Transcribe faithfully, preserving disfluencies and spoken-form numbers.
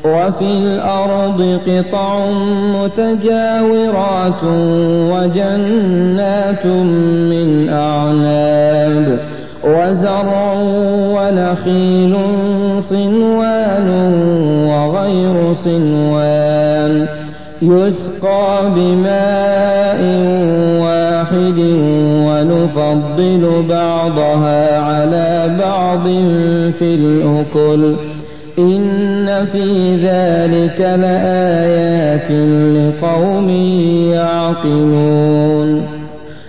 وفي الأرض قطع متجاورات وجنات من أعناب وزرع ونخيل صنوان وغير صنوان يسقى بماء واحد ونفضل بعضها على بعض في الأكل إن في ذلك لآيات لقوم يعقلون.